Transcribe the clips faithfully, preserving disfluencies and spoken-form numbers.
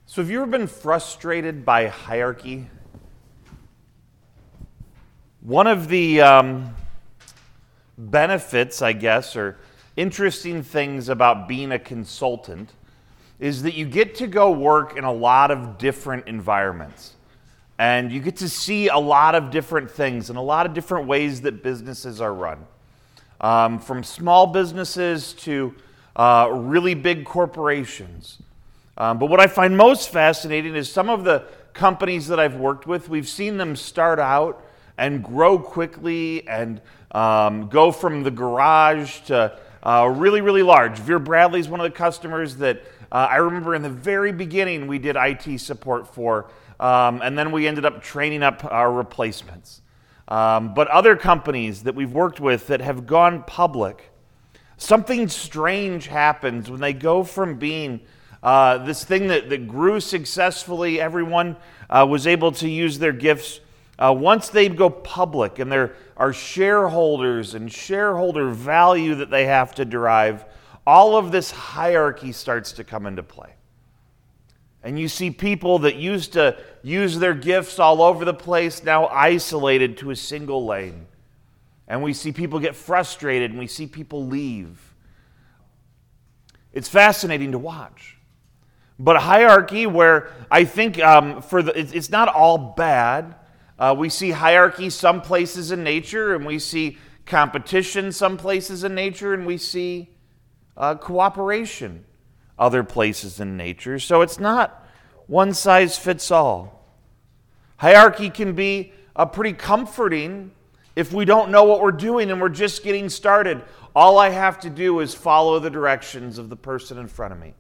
So have you ever been frustrated by hierarchy? One of the um, benefits, I guess, or interesting things about being a consultant is that you get to go work in a lot of different environments. And you get to see a lot of different things and a lot of different ways that businesses are run. Um, from small businesses to uh, really big corporations. Um, but what I find most fascinating is some of the companies that I've worked with, we've seen them start out and grow quickly and um, go from the garage to uh, really, really large. Vera Bradley is one of the customers that uh, I remember in the very beginning we did I T support for, um, and then we ended up training up our replacements. Um, but other companies that we've worked with that have gone public, something strange happens when they go from being uh, this thing that, that grew successfully, everyone uh, was able to use their gifts. Uh, once they go public and there are shareholders and shareholder value that they have to derive, all of this hierarchy starts to come into play. And you see people that used to use their gifts all over the place now isolated to a single lane. And we see people get frustrated and we see people leave. It's fascinating to watch. But a hierarchy where I think um, for the, it's, it's not all bad. Uh, we see hierarchy some places in nature, and we see competition some places in nature, and we see uh, cooperation other places in nature. So it's not one size fits all. Hierarchy can be uh, pretty comforting if we don't know what we're doing and we're just getting started. All I have to do is follow the directions of the person in front of me.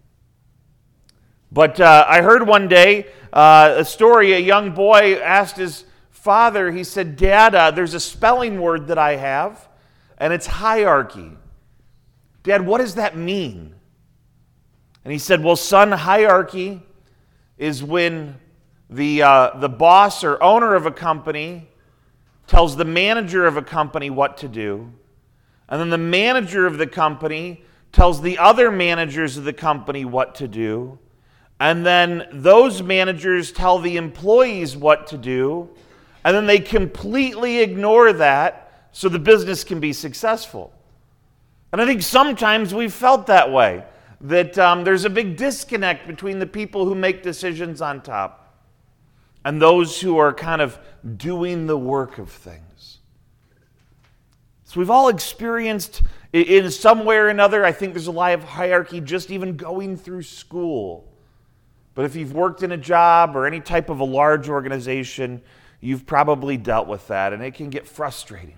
But uh, I heard one day uh, a story, a young boy asked his father, he said, "Dad, uh, there's a spelling word that I have, and it's hierarchy. Dad, what does that mean?" And he said, "Well, son, hierarchy is when the, uh, the boss or owner of a company tells the manager of a company what to do, and then the manager of the company tells the other managers of the company what to do, and then those managers tell the employees what to do, and then they completely ignore that so the business can be successful." And I think sometimes we've felt that way, that um, there's a big disconnect between the people who make decisions on top and those who are kind of doing the work of things. So we've all experienced in some way or another, I think there's a lot of hierarchy just even going through school. But if you've worked in a job or any type of a large organization, you've probably dealt with that, and it can get frustrating.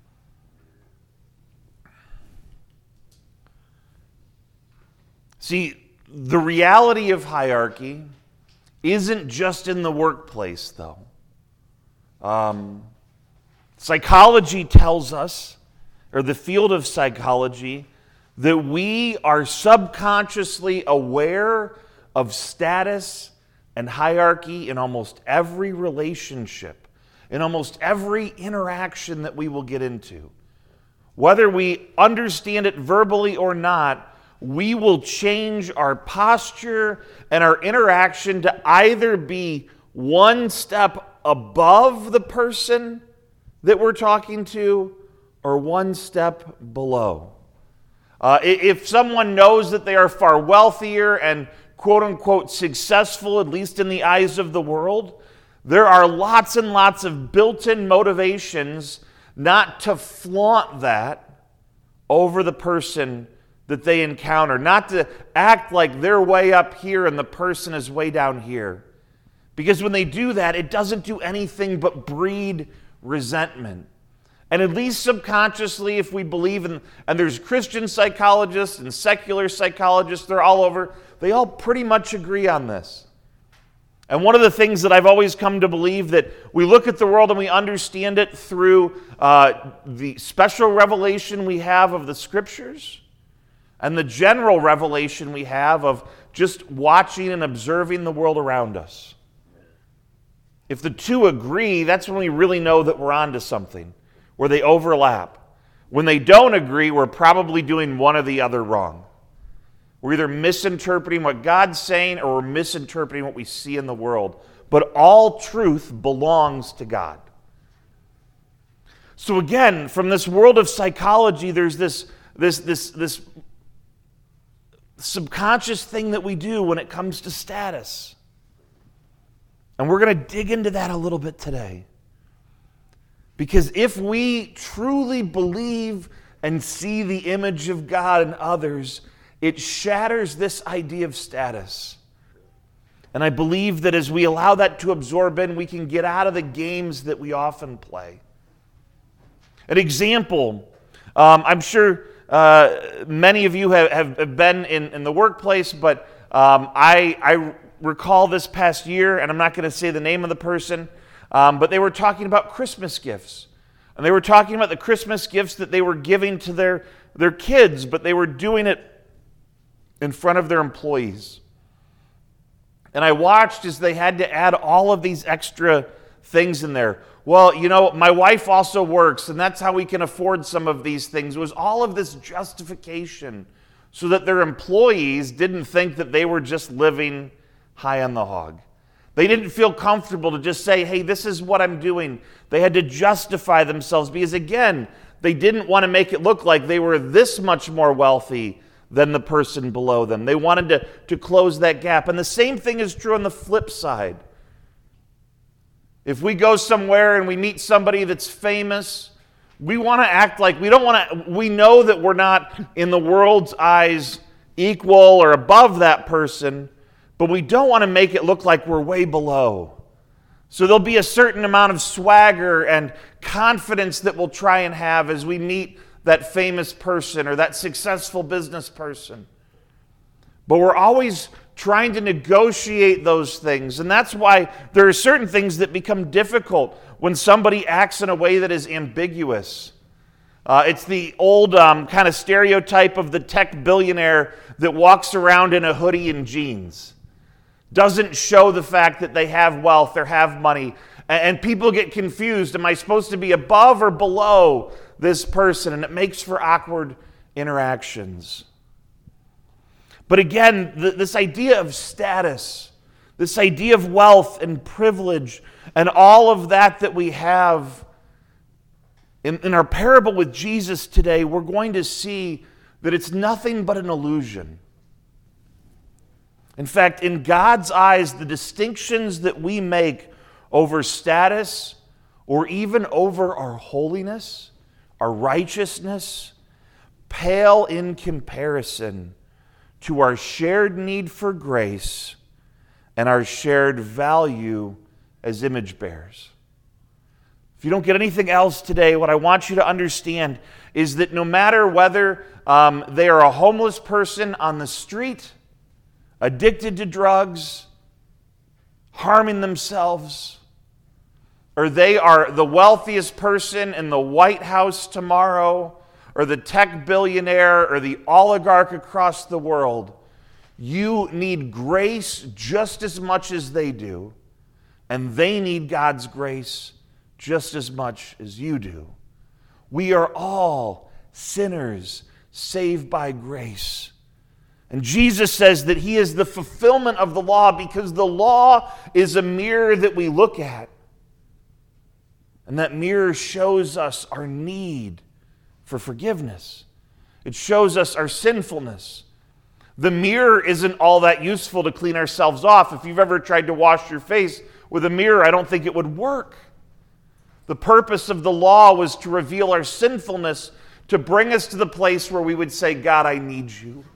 See, the reality of hierarchy isn't just in the workplace, though. Um, psychology tells us, or the field of psychology, that we are subconsciously aware of status and hierarchy in almost every relationship, in almost every interaction that we will get into. Whether we understand it verbally or not, we will change our posture and our interaction to either be one step above the person that we're talking to or one step below. Uh, if someone knows that they are far wealthier and quote-unquote successful, at least in the eyes of the world, there are lots and lots of built-in motivations not to flaunt that over the person that they encounter, not to act like they're way up here and the person is way down here. Because when they do that, it doesn't do anything but breed resentment. And at least subconsciously, if we believe in, and there's Christian psychologists and secular psychologists, they're all over, they all pretty much agree on this. And one of the things that I've always come to believe, that we look at the world and we understand it through uh, the special revelation we have of the Scriptures and the general revelation we have of just watching and observing the world around us. If the two agree, that's when we really know that we're onto something, where they overlap. When they don't agree, we're probably doing one or the other wrong. We're either misinterpreting what God's saying or we're misinterpreting what we see in the world. But all truth belongs to God. So again, from this world of psychology, there's this, this, this, this subconscious thing that we do when it comes to status. And we're going to dig into that a little bit today. Because if we truly believe and see the image of God in others, it shatters this idea of status. And I believe that as we allow that to absorb in, we can get out of the games that we often play. An example, um, I'm sure uh, many of you have, have been in, in the workplace, but um, I, I recall this past year, and I'm not going to say the name of the person, um, but they were talking about Christmas gifts. And they were talking about the Christmas gifts that they were giving to their, their kids, but they were doing it in front of their employees. And I watched as they had to add all of these extra things in there. Well, you know, my wife also works, and that's how we can afford some of these things. It was all of this justification so that their employees didn't think that they were just living high on the hog. They didn't feel comfortable to just say, hey, this is what I'm doing. They had to justify themselves because, again, they didn't want to make it look like they were this much more wealthy than the person below them. They wanted to, to close that gap. And the same thing is true on the flip side. If we go somewhere and we meet somebody that's famous, we want to act like we don't want to, we know that we're not in the world's eyes equal or above that person, but we don't want to make it look like we're way below. So there'll be a certain amount of swagger and confidence that we'll try and have as we meet that famous person or that successful business person. But we're always trying to negotiate those things. And that's why there are certain things that become difficult when somebody acts in a way that is ambiguous. Uh, it's the old um, kind of stereotype of the tech billionaire that walks around in a hoodie and jeans. Doesn't show the fact that they have wealth or have money. And people get confused. Am I supposed to be above or below this person? And it makes for awkward interactions. But again, th- this idea of status, this idea of wealth and privilege, and all of that that we have, in, in our parable with Jesus today, we're going to see that it's nothing but an illusion. In fact, in God's eyes, the distinctions that we make over status or even over our holiness, our righteousness, pale in comparison to our shared need for grace and our shared value as image bearers. If you don't get anything else today, what I want you to understand is that no matter whether um, they are a homeless person on the street, addicted to drugs, harming themselves, or they are the wealthiest person in the White House tomorrow, or the tech billionaire, or the oligarch across the world, you need grace just as much as they do, and they need God's grace just as much as you do. We are all sinners saved by grace. And Jesus says that he is the fulfillment of the law because the law is a mirror that we look at. And that mirror shows us our need for forgiveness. It shows us our sinfulness. The mirror isn't all that useful to clean ourselves off. If you've ever tried to wash your face with a mirror, I don't think it would work. The purpose of the law was to reveal our sinfulness, to bring us to the place where we would say, God, I need you.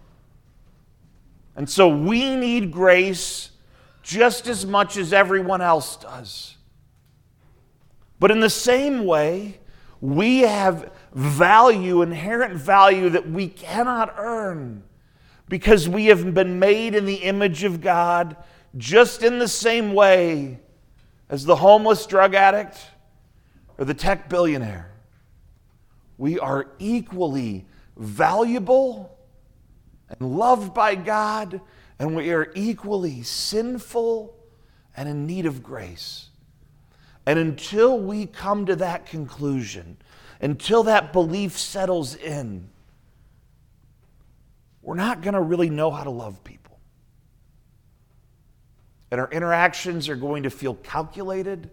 And so we need grace just as much as everyone else does. But in the same way, we have value, inherent value that we cannot earn because we have been made in the image of God just in the same way as the homeless drug addict or the tech billionaire. We are equally valuable and loved by God, and we are equally sinful and in need of grace. And until we come to that conclusion, until that belief settles in, we're not going to really know how to love people. And our interactions are going to feel calculated.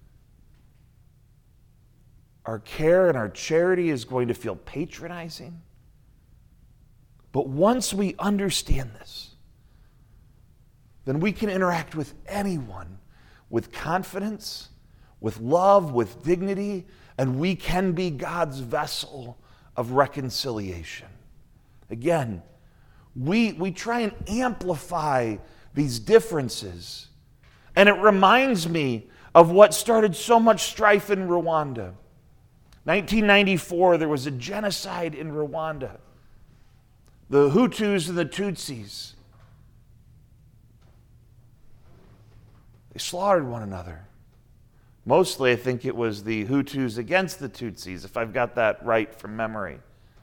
Our care and our charity is going to feel patronizing. But once we understand this, then we can interact with anyone with confidence, with love, with dignity, and we can be God's vessel of reconciliation. Again, we, we try and amplify these differences. And it reminds me of what started so much strife in Rwanda. nineteen ninety-four, there was a genocide in Rwanda. The Hutus and the Tutsis, they slaughtered one another. Mostly, I think it was the Hutus against the Tutsis, if I've got that right from memory.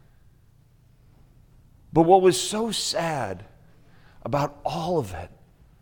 But what was so sad about all of it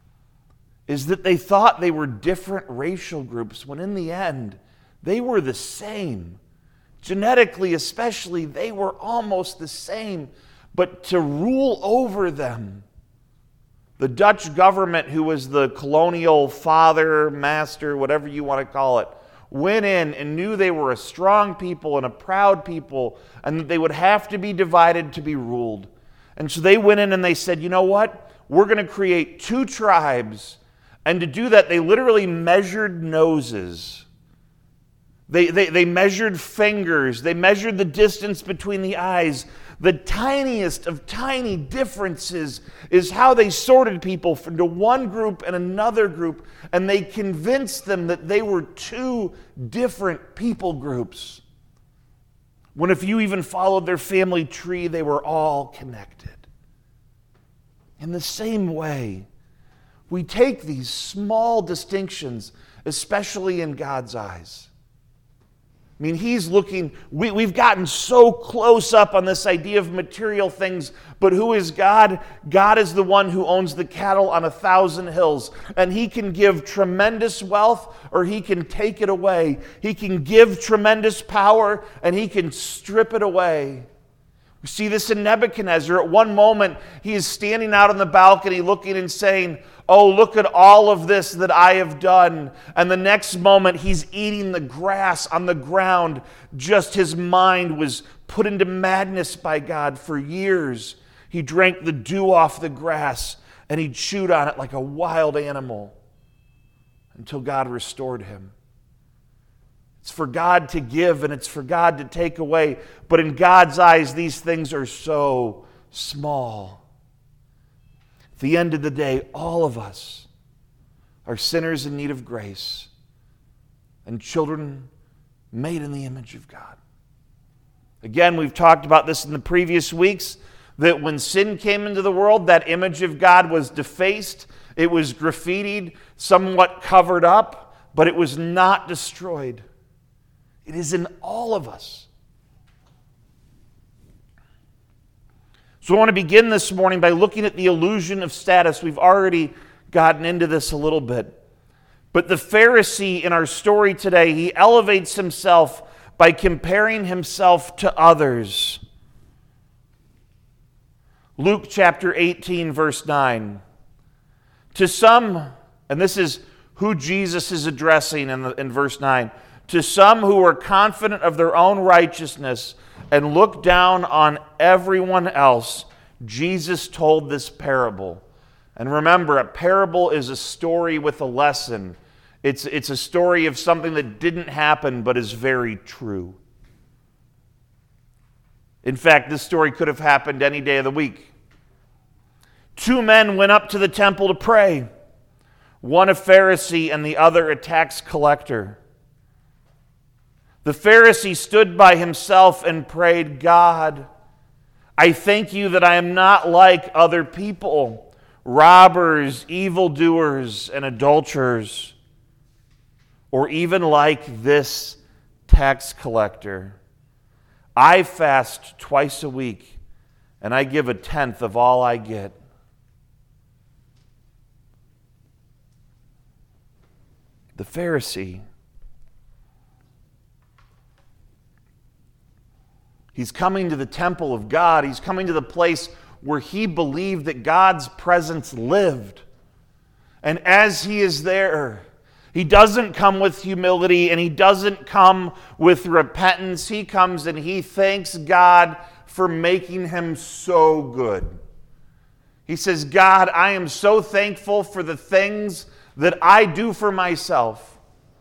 is that they thought they were different racial groups, when in the end, they were the same. Genetically, especially, they were almost the same. But to rule over them, the Dutch government, who was the colonial father, master, whatever you want to call it, went in and knew they were a strong people and a proud people, and that they would have to be divided to be ruled. And so they went in and they said, you know what? We're going to create two tribes. And to do that, they literally measured noses. They, they, they measured fingers. They measured the distance between the eyes. The tiniest of tiny differences is how they sorted people into one group and another group, and they convinced them that they were two different people groups. When if you even followed their family tree, they were all connected. In the same way, we take these small distinctions, especially in God's eyes. I mean, he's looking, we, we've gotten so close up on this idea of material things, but who is God? God is the one who owns the cattle on a thousand hills, and he can give tremendous wealth or he can take it away. He can give tremendous power and he can strip it away. We see this in Nebuchadnezzar. At one moment, he is standing out on the balcony looking and saying, oh, look at all of this that I have done. And the next moment, he's eating the grass on the ground. Just his mind was put into madness by God. For years, he drank the dew off the grass and he chewed on it like a wild animal until God restored him. It's for God to give and it's for God to take away. But in God's eyes, these things are so small. At the end of the day, all of us are sinners in need of grace and children made in the image of God. Again, we've talked about this in the previous weeks, that when sin came into the world, that image of God was defaced, it was graffitied, somewhat covered up, but it was not destroyed. It is in all of us. So I want to begin this morning by looking at the illusion of status. We've already gotten into this a little bit. But the Pharisee in our story today, he elevates himself by comparing himself to others. Luke chapter eighteen, verse nine. To some, and this is who Jesus is addressing in, the, in verse nine, to some who are confident of their own righteousness and look down on everyone else, Jesus told this parable. And remember, a parable is a story with a lesson. It's, it's a story of something that didn't happen but is very true. In fact, this story could have happened any day of the week. Two men went up to the temple to pray, one a Pharisee and the other a tax collector. The Pharisee stood by himself and prayed, God, I thank you that I am not like other people, robbers, evildoers, and adulterers, or even like this tax collector. I fast twice a week, and I give a tenth of all I get. The Pharisee, he's coming to the temple of God. He's coming to the place where he believed that God's presence lived. And as he is there, he doesn't come with humility and he doesn't come with repentance. He comes and he thanks God for making him so good. He says, God, I am so thankful for the things that I do for myself.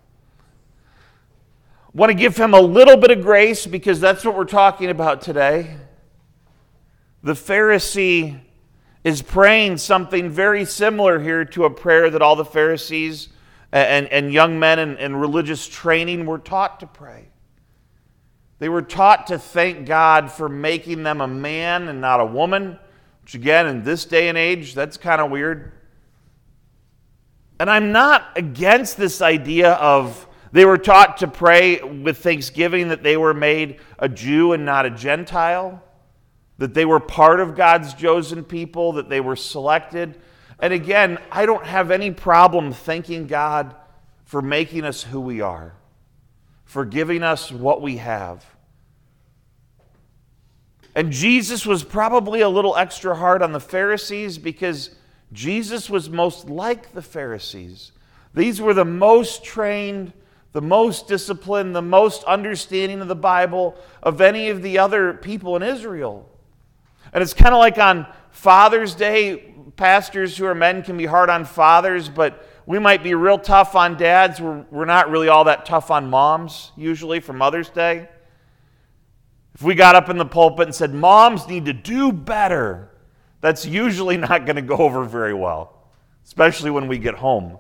I want to give him a little bit of grace because that's what we're talking about today. The Pharisee is praying something very similar here to a prayer that all the Pharisees and, and young men in, in religious training were taught to pray. They were taught to thank God for making them a man and not a woman, which again, in this day and age, that's kind of weird. And I'm not against this idea of they were taught to pray with thanksgiving that they were made a Jew and not a Gentile, that they were part of God's chosen people, that they were selected. And again, I don't have any problem thanking God for making us who we are, for giving us what we have. And Jesus was probably a little extra hard on the Pharisees because Jesus was most like the Pharisees. These were the most trained, the most disciplined, the most understanding of the Bible of any of the other people in Israel. And it's kind of like on Father's Day, pastors who are men can be hard on fathers, but we might be real tough on dads. We're, we're not really all that tough on moms, usually, for Mother's Day. If we got up in the pulpit and said, moms need to do better, that's usually not going to go over very well, especially when we get home.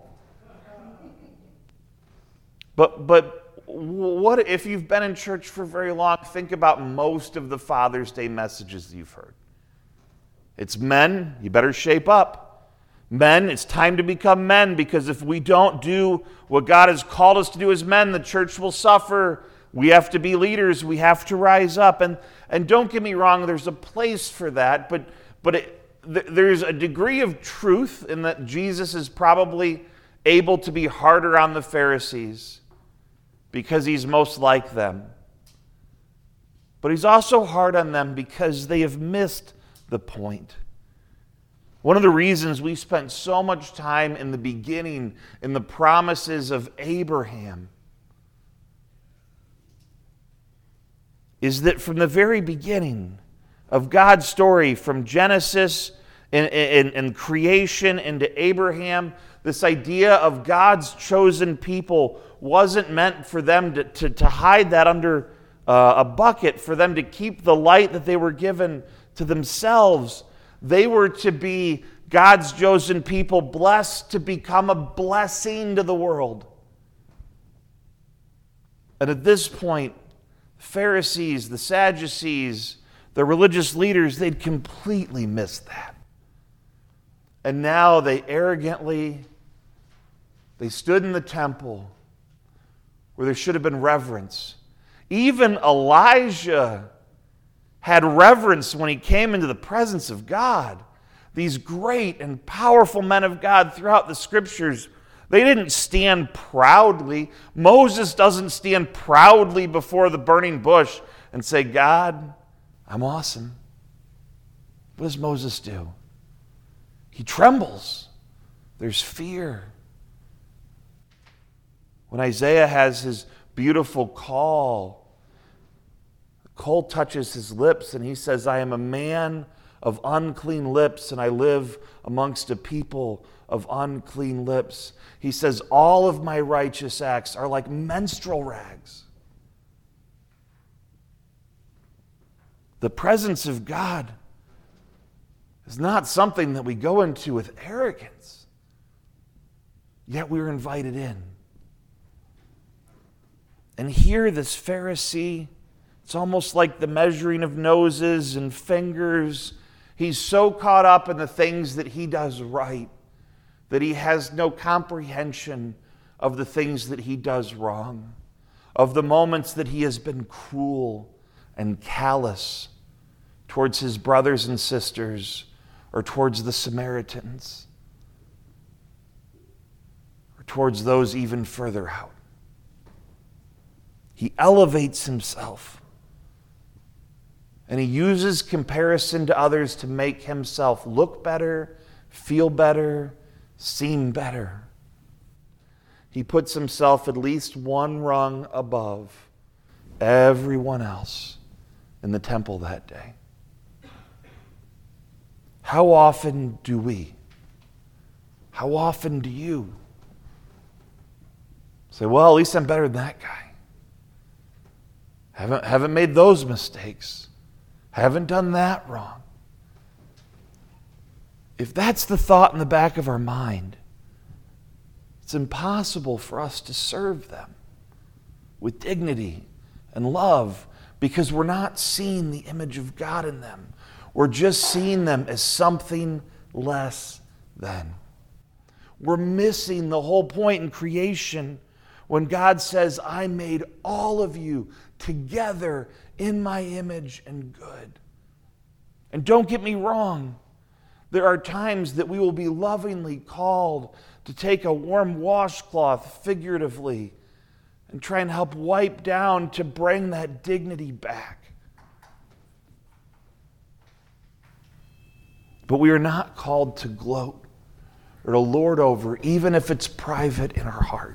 But but what if you've been in church for very long? Think about most of the Father's Day messages you've heard. It's men, you better shape up. Men, it's time to become men, because if we don't do what God has called us to do as men, the church will suffer. We have to be leaders. We have to rise up. And, and don't get me wrong, there's a place for that, but, but it, th- there's a degree of truth in that Jesus is probably able to be harder on the Pharisees because he's most like them. But he's also hard on them because they have missed the point. One of the reasons we spent so much time in the beginning in the promises of Abraham is that from the very beginning of God's story, from Genesis and, and, and creation into Abraham, this idea of God's chosen people wasn't meant for them to, to, to hide that under uh, a bucket, for them to keep the light that they were given to themselves. They were to be God's chosen people, blessed to become a blessing to the world. And at this point, Pharisees, the Sadducees, the religious leaders, they'd completely missed that. And now they arrogantly, they stood in the temple where there should have been reverence. Even Elijah had reverence when he came into the presence of God. These great and powerful men of God throughout the Scriptures, they didn't stand proudly. Moses doesn't stand proudly before the burning bush and say, God, I'm awesome. What does Moses do? He trembles. There's fear. When Isaiah has his beautiful call, the coal touches his lips and he says, I am a man of unclean lips and I live amongst a people of unclean lips. He says, all of my righteous acts are like menstrual rags. The presence of God is not something that we go into with arrogance, yet we're invited in. And here, this Pharisee, it's almost like the measuring of noses and fingers. He's so caught up in the things that he does right that he has no comprehension of the things that he does wrong, of the moments that he has been cruel and callous towards his brothers and sisters or towards the Samaritans or towards those even further out. He elevates himself And he uses comparison to others to make himself look better, feel better, seem better. He puts himself at least one rung above everyone else in the temple that day. How often do we? How often do you say, well, at least I'm better than that guy. Haven't, haven't made those mistakes. Haven't done that wrong. If that's the thought in the back of our mind, it's impossible for us to serve them with dignity and love because we're not seeing the image of God in them. We're just seeing them as something less than. We're missing the whole point in creation when God says, I made all of you together in my image and good. And don't get me wrong, there are times that we will be lovingly called to take a warm washcloth, figuratively, and try and help wipe down to bring that dignity back. But we are not called to gloat or to lord over, even if it's private in our heart.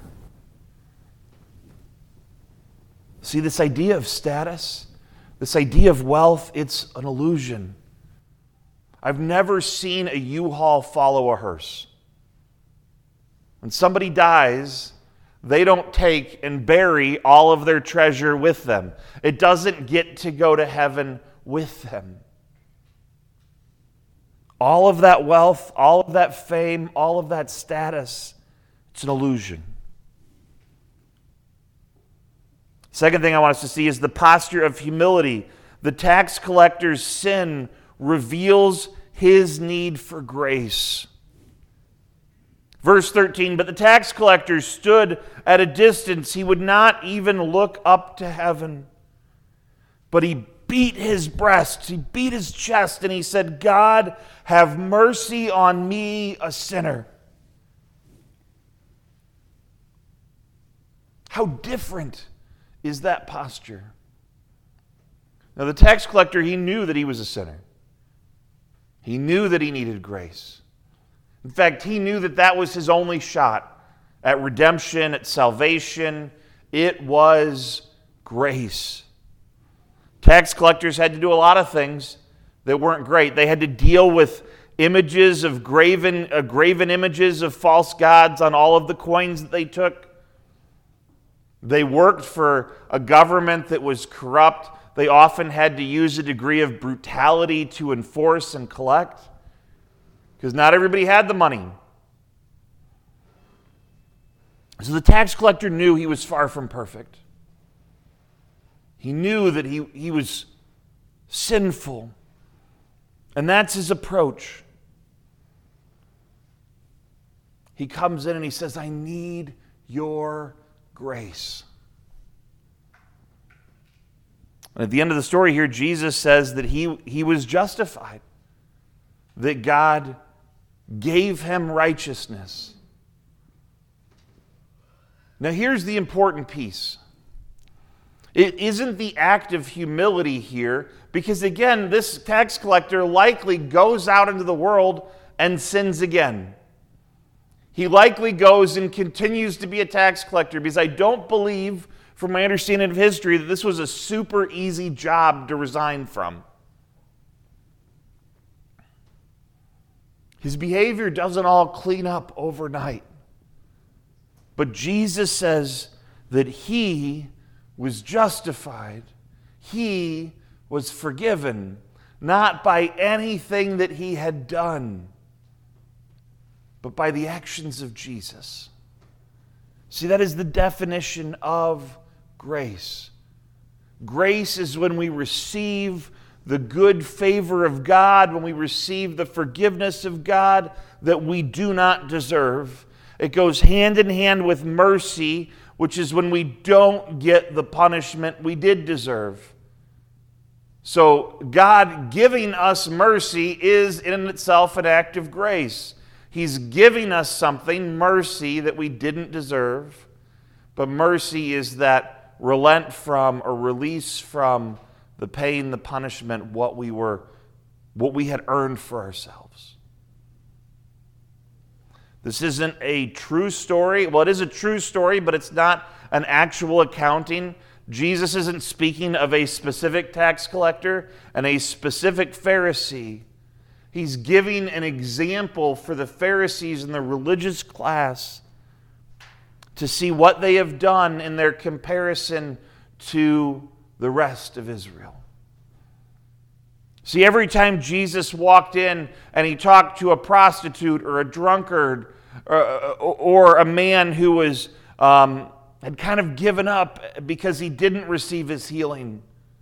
See, this idea of status, this idea of wealth, it's an illusion. I've never seen a U-Haul follow a hearse. When somebody dies, they don't take and bury all of their treasure with them. It doesn't get to go to heaven with them. All of that wealth, all of that fame, all of that status, it's an illusion. Second thing I want us to see is the posture of humility. The tax collector's sin reveals his need for grace. Verse thirteen, but the tax collector stood at a distance. He would not even look up to heaven, but he beat his breast, he beat his chest, and he said, God, have mercy on me, a sinner. How different is that posture? Now, the tax collector, he knew that he was a sinner. He knew that he needed grace. In fact, he knew that that was his only shot at redemption, at salvation. It was grace. Tax collectors had to do a lot of things that weren't great. They had to deal with images of graven, uh, graven images of false gods on all of the coins that they took. They worked for a government that was corrupt. They often had to use a degree of brutality to enforce and collect, because not everybody had the money. So the tax collector knew he was far from perfect. He knew that he, he was sinful. And that's his approach. He comes in and he says, I need your grace. And at the end of the story here, Jesus says that he, he was justified, that God gave him righteousness. Now here's the important piece. It isn't the act of humility here, because again, this tax collector likely goes out into the world and sins again. He likely goes and continues to be a tax collector, because I don't believe, from my understanding of history, that this was a super easy job to resign from. His behavior doesn't all clean up overnight. But Jesus says that he was justified. He was forgiven, not by anything that he had done, but by the actions of Jesus. See, that is the definition of grace. Grace is when we receive the good favor of God, when we receive the forgiveness of God that we do not deserve. It goes hand in hand with mercy, which is when we don't get the punishment we did deserve. So God giving us mercy is in itself an act of grace. He's giving us something, mercy, that we didn't deserve. But mercy is that relent from or release from the pain, the punishment, what we were, what we had earned for ourselves. This isn't a true story. Well, it is a true story, but it's not an actual accounting. Jesus isn't speaking of a specific tax collector and a specific Pharisee. He's giving an example for the Pharisees and the religious class to see what they have done in their comparison to the rest of Israel. See, every time Jesus walked in and he talked to a prostitute or a drunkard or, or a man who was um, had kind of given up because he didn't receive his healing,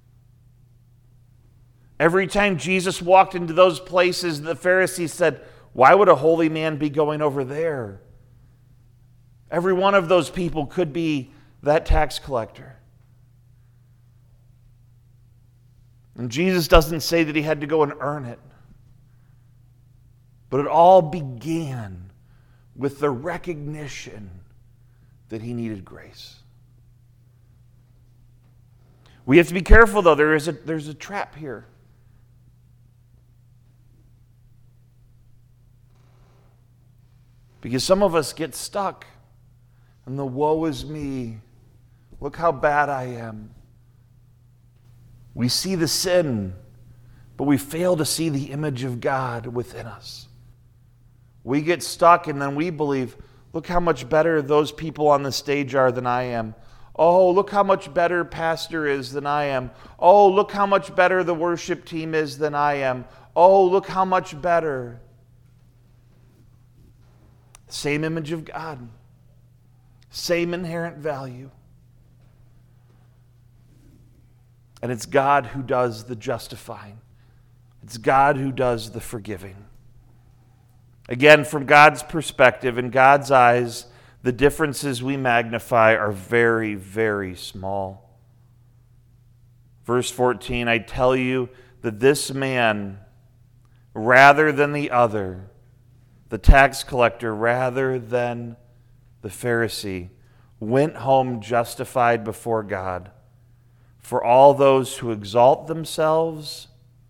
every time Jesus walked into those places, the Pharisees said, "Why would a holy man be going over there?" Every one of those people could be that tax collector. And Jesus doesn't say that he had to go and earn it. But it all began with the recognition that he needed grace. We have to be careful, though. There is a, there's a trap here. Because some of us get stuck in the woe is me. Look how bad I am. We see the sin, but we fail to see the image of God within us. We get stuck and then we believe, look how much better those people on the stage are than I am. Oh, look how much better pastor is than I am. Oh, look how much better the worship team is than I am. Oh, look how much better. Same image of God. Same inherent value. And it's God who does the justifying. It's God who does the forgiving. Again, from God's perspective, in God's eyes, the differences we magnify are very, very small. Verse fourteen, I tell you that this man, rather than the other, the tax collector, rather than the Pharisee, went home justified before God. For all those who exalt themselves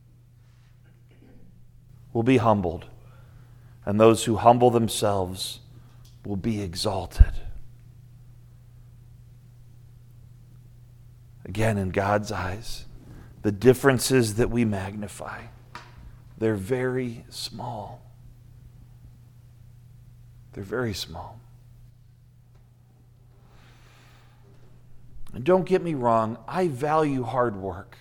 will be humbled, and those who humble themselves will be exalted. Again, in God's eyes, the differences that we magnify, they're very small. They're very small. And don't get me wrong, I value hard work.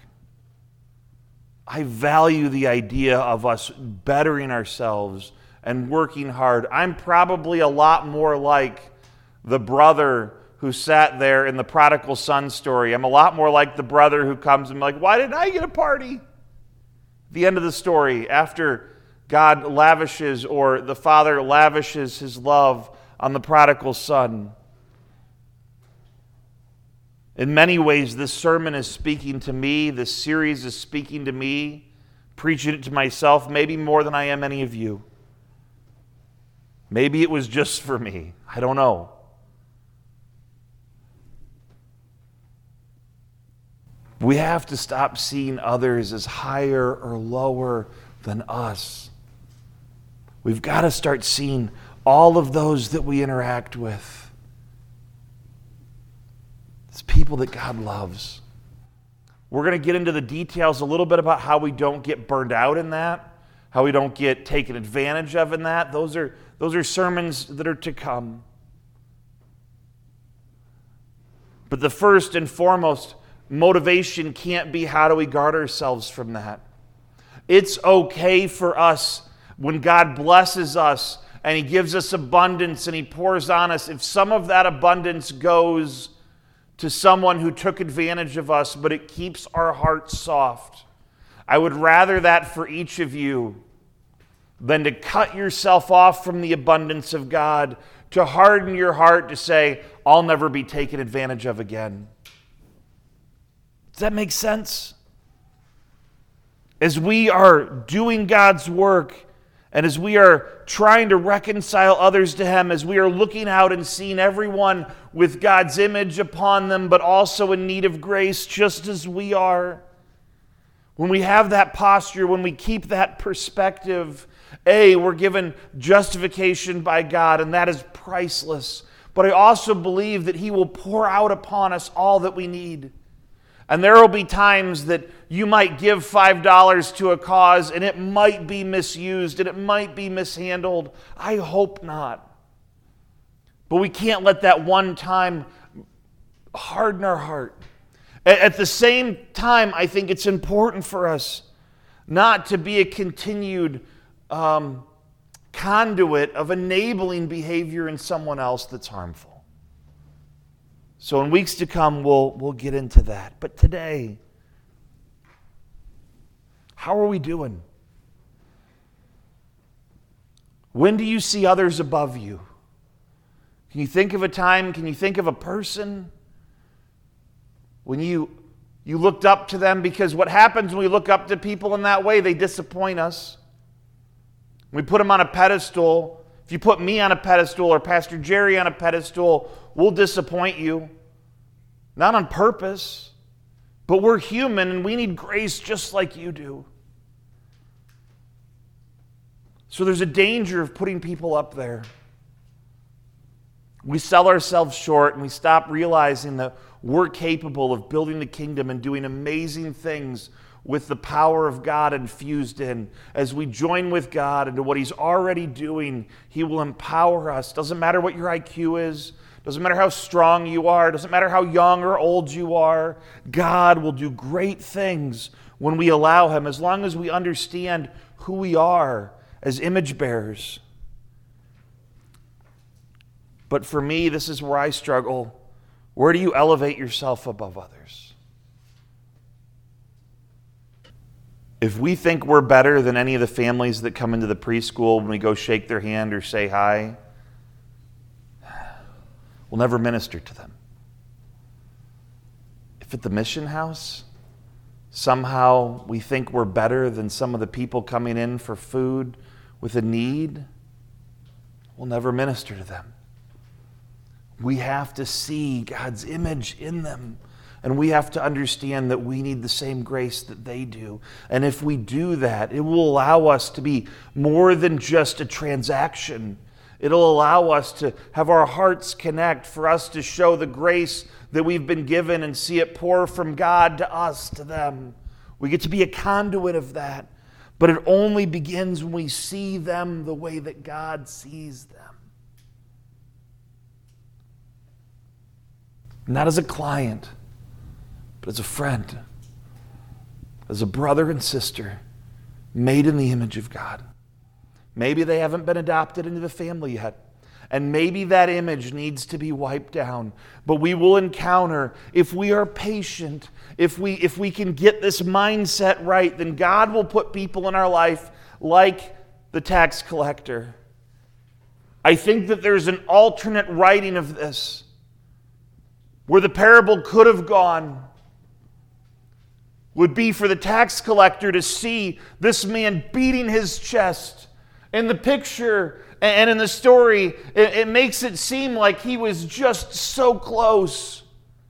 I value the idea of us bettering ourselves and working hard. I'm probably a lot more like the brother who sat there in the prodigal son story. I'm a lot more like the brother who comes and like, why didn't I get a party? The end of the story, after God lavishes or the father lavishes his love on the prodigal son. In many ways, this sermon is speaking to me. This series is speaking to me, preaching it to myself, maybe more than I am any of you. Maybe it was just for me. I don't know. We have to stop seeing others as higher or lower than us. We've got to start seeing all of those that we interact with as people that God loves. We're going to get into the details a little bit about how we don't get burned out in that, how we don't get taken advantage of in that. Those are, those are sermons that are to come. But the first and foremost motivation can't be how do we guard ourselves from that. It's okay for us when God blesses us and He gives us abundance and He pours on us, if some of that abundance goes to someone who took advantage of us, but it keeps our hearts soft. I would rather that for each of you than to cut yourself off from the abundance of God, to harden your heart to say, I'll never be taken advantage of again. Does that make sense? As we are doing God's work, and as we are trying to reconcile others to Him, as we are looking out and seeing everyone with God's image upon them, but also in need of grace, just as we are, When we have that posture, when we keep that perspective, A, we're given justification by God, and that is priceless. But I also believe that He will pour out upon us all that we need. And there will be times that you might give five dollars to a cause and it might be misused and it might be mishandled. I hope not. But we can't let that one time harden our heart. At the same time, I think it's important for us not to be a continued um, conduit of enabling behavior in someone else that's harmful. So in weeks to come, we'll, we'll get into that. But today, how are we doing? When do you see others above you? Can you think of a time, can you think of a person when you, you looked up to them? Because what happens when we look up to people in that way, they disappoint us. We put them on a pedestal. If you put me on a pedestal or Pastor Jerry on a pedestal, we'll disappoint you. Not on purpose, but we're human and we need grace just like you do. So there's a danger of putting people up there. We sell ourselves short and we stop realizing that we're capable of building the kingdom and doing amazing things with the power of God infused in. As we join with God into what He's already doing, He will empower us. Doesn't matter what your I Q is. Doesn't matter how strong you are. Doesn't matter how young or old you are. God will do great things when we allow Him, as long as we understand who we are as image bearers. But for me, this is where I struggle. Where do you elevate yourself above others? If we think we're better than any of the families that come into the preschool when we go shake their hand or say hi, we'll never minister to them. If at the mission house, somehow we think we're better than some of the people coming in for food with a need, we'll never minister to them. We have to see God's image in them. And we have to understand that we need the same grace that they do. And if we do that, it will allow us to be more than just a transaction. It'll allow us to have our hearts connect, for us to show the grace that we've been given and see it pour from God to us, to them. We get to be a conduit of that. But it only begins when we see them the way that God sees them. Not as a client, but as a friend, as a brother and sister made in the image of God. Maybe they haven't been adopted into the family yet, and maybe that image needs to be wiped down. But we will encounter, if we are patient, if we, if we can get this mindset right, then God will put people in our life like the tax collector. I think that there's an alternate writing of this, where the parable could have gone, would be for the tax collector to see this man beating his chest. In the picture and in the story, it, it makes it seem like he was just so close.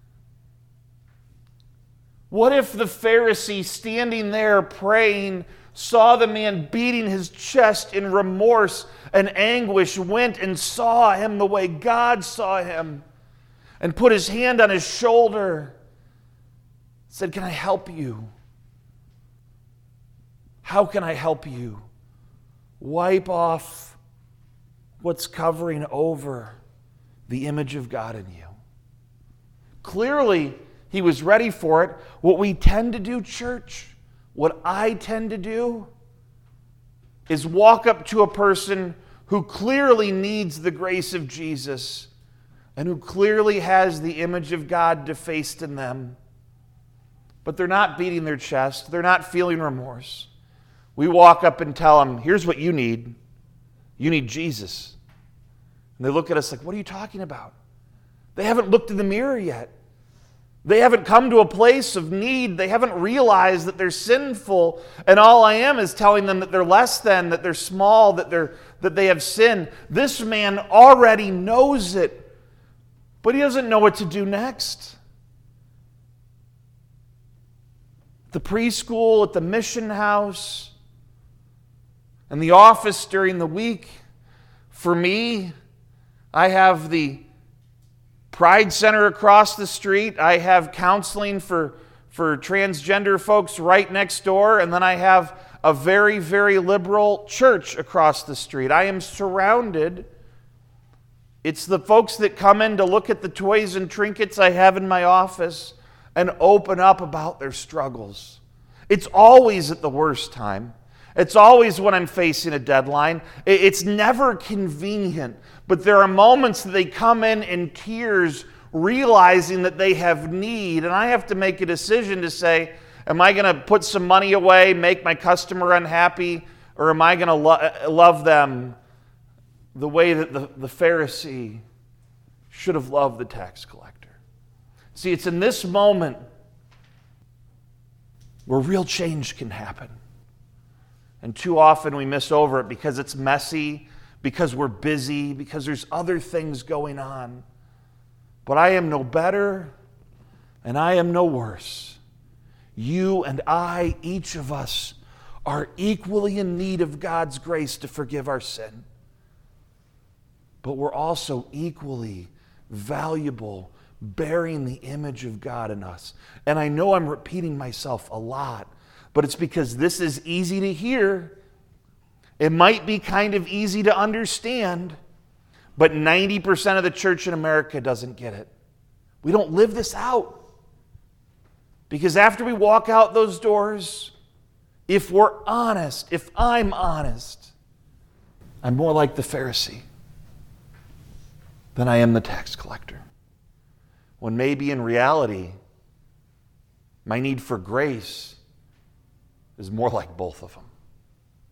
What if the Pharisee standing there praying saw the man beating his chest in remorse and anguish, went and saw him the way God saw him, and put his hand on his shoulder, said, "Can I help you? How can I help you?" Wipe off what's covering over the image of God in you. Clearly, he was ready for it. What we tend to do, church, what I tend to do, is walk up to a person who clearly needs the grace of Jesus and who clearly has the image of God defaced in them, but they're not beating their chest. They're not feeling remorse. We walk up and tell them, "Here's what you need. You need Jesus." And they look at us like, "What are you talking about?" They haven't looked in the mirror yet. They haven't come to a place of need. They haven't realized that they're sinful. And all I am is telling them that they're less than, that they're small, that they're that they have sinned. This man already knows it, but he doesn't know what to do next. the preschool, at the mission house, and the office during the week. For me, I have the Pride Center across the street. I have counseling for, for transgender folks right next door. And then I have a very, very liberal church across the street. I am surrounded. It's the folks that come in to look at the toys and trinkets I have in my office and open up about their struggles. It's always at the worst time. It's always when I'm facing a deadline. It's never convenient, but there are moments that they come in in tears, realizing that they have need, and I have to make a decision to say, am I going to put some money away, make my customer unhappy, or am I going to lo- love them the way that the, the Pharisee should have loved the tax collector? See, it's in this moment where real change can happen. And too often we miss over it because it's messy, because we're busy, because there's other things going on. But I am no better and I am no worse. You and I, each of us, are equally in need of God's grace to forgive our sin. But we're also equally valuable, bearing the image of God in us. And I know I'm repeating myself a lot, but it's because this is easy to hear. It might be kind of easy to understand, but ninety percent of the church in America doesn't get it. We don't live this out. Because after we walk out those doors, if we're honest, if I'm honest, I'm more like the Pharisee than I am the tax collector. When maybe in reality, my need for grace is more like both of them.